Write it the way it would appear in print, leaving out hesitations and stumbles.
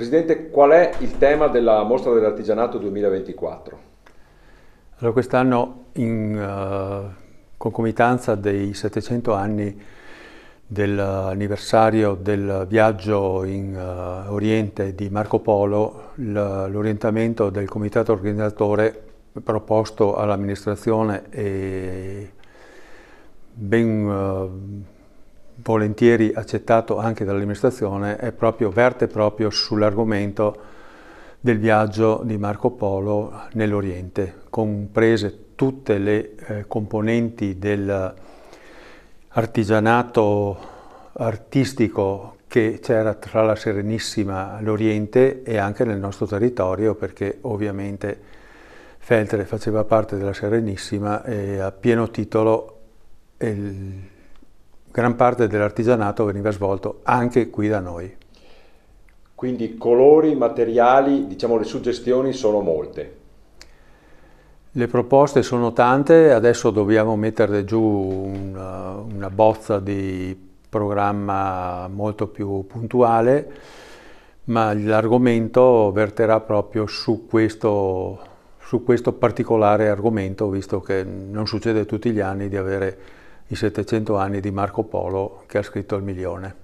Presidente, qual è il tema della Mostra dell'Artigianato 2024? Allora, quest'anno, in concomitanza dei 700 anni dell'anniversario del viaggio in Oriente di Marco Polo, l'orientamento del comitato organizzatore proposto all'amministrazione e ben volentieri accettato anche dall'amministrazione verte proprio sull'argomento del viaggio di Marco Polo nell'Oriente, comprese tutte le componenti dell'artigianato artistico che c'era tra la Serenissima e l'Oriente e anche nel nostro territorio, perché ovviamente Feltre faceva parte della Serenissima e a pieno titolo gran parte dell'artigianato veniva svolto anche qui da noi. Quindi colori, materiali, diciamo le suggestioni sono molte. Le proposte sono tante, adesso dobbiamo mettere giù una bozza di programma molto più puntuale, ma l'argomento verterà proprio su questo particolare argomento, visto che non succede tutti gli anni di avere i 700 anni di Marco Polo che ha scritto il Milione.